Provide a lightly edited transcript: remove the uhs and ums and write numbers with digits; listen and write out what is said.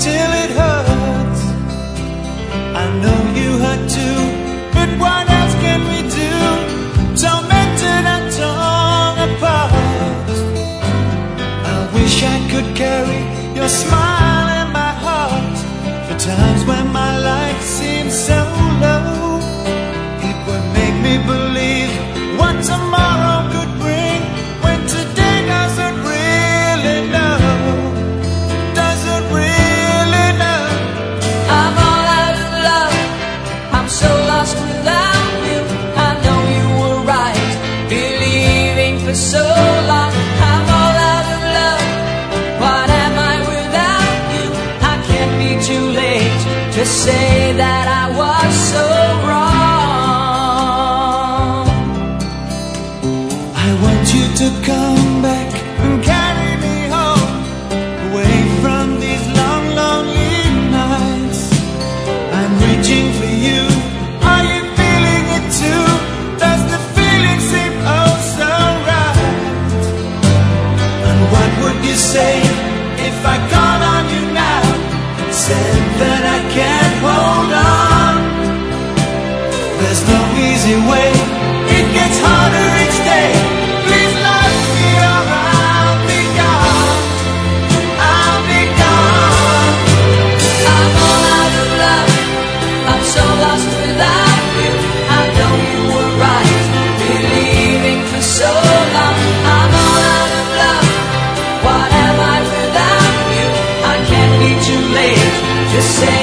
till it hurts. I know you hurt too, but what else can we do? Tormented and torn apart. I wish I could carry your smile in my heart. For times when my life seems so low, it would make me believe what tomorrow could bring, when today doesn't really know. Doesn't really know. I'm all out of love, I'm so lost without you. I know you were right, believing for so long. I'm all out of love, what am I without you? I can't be too late to say that I was so wrong. I want you to come back and carry me home, away from these long, lonely nights. I'm reaching for you. Are you feeling it too? Does the feeling seem oh so right? And what would you say if I called on you now, said that I can't hold on? There's no easy way, it gets harder each day. Please love me or I'll be gone. I'll be gone. I'm all out of love, I'm so lost without you. I know you were right, believing for so long. I'm all out of love, what am I without you? I can't be too late to say